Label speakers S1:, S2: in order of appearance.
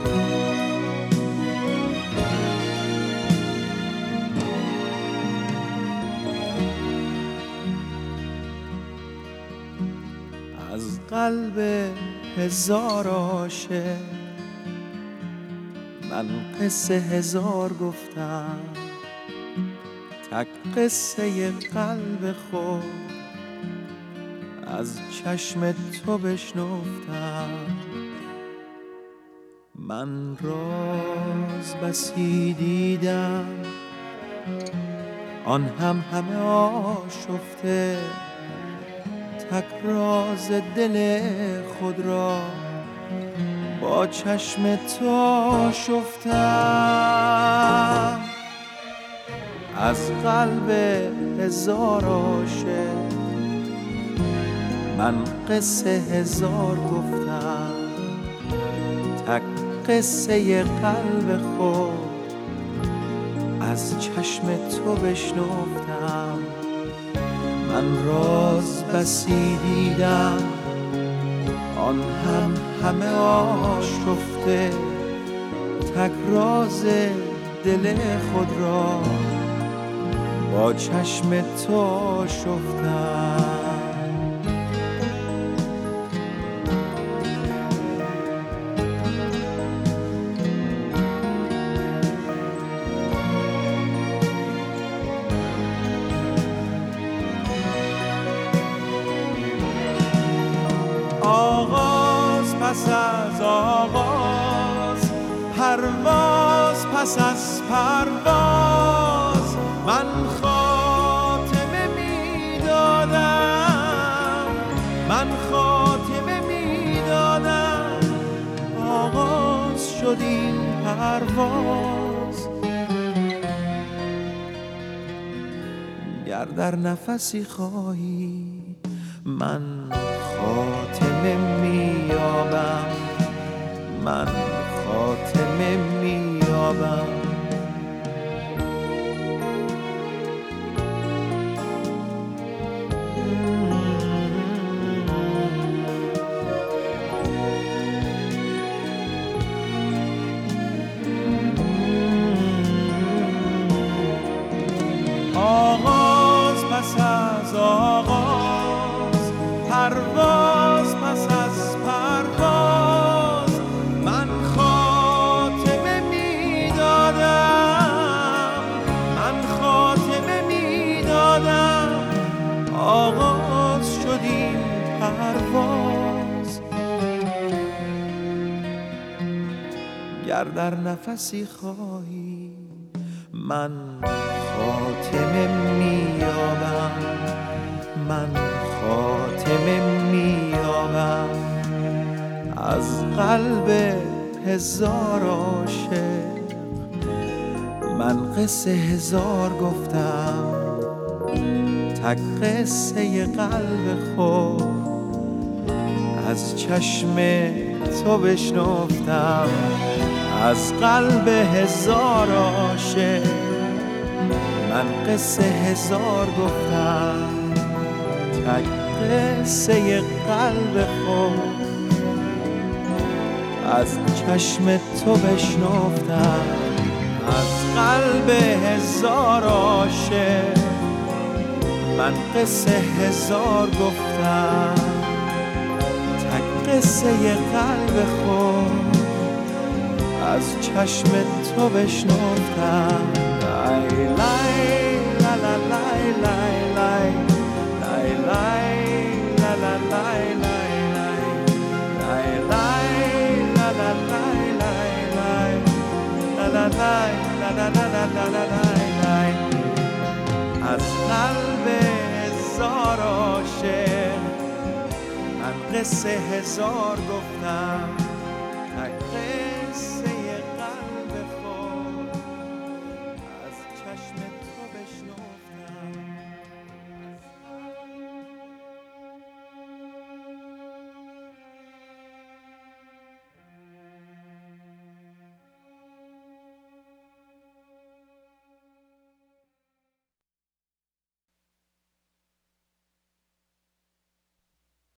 S1: از قلب هزار عاشق من قصه هزار گفتم، تک قصه قلب خود از چشم تو بشنفتم. من راز بسی دیدم، آن هم همه آشفته، تک راز دل خود را با چشم تو شفتم. از قلب هزار عاشق من قصه هزار گفتم، تک قصه قلب خود از چشم تو بشنفتم. من راز بسی دیدم، آن هم همه آشفته، تک راز دل خود را با چشم تو شفتم. آغاز پس از آغاز، پرواز پس از پرواز، من خاتمه میدادم، من خاتمه میدادم. آغاز شد این پرواز، گر در نفسی خواهی من خاتمه میابم، من خاتمه میابم. آغاز پس از آغاز، پرواز پس از پرواز، من خاتمه میدادم، من خاتمه میدادم. آغاز شد این پرواز، گر در نفسی خواهی من خاتمه میابم، من خاتمه میابم. از قلب هزار عاشق من قصه هزار گفتم، تک قصه قلب خود از چشم تو بشنفتم. از قلب هزار عاشق من قصه هزار گفتم، تک قصه قلب خود از چشم تو بشنفتم. از قلب هزار عاشق من قصه هزار گفتم، تک قصه قلب خود از چشم تو بشنفتم. لای لای لا لا لای لای لای لای لای لا لا لای لای لای لای لا لا لای لای لای لا لا لای لا لا لا لا لای لای. از قلب هزار عاشق من قصه هزار گفتم،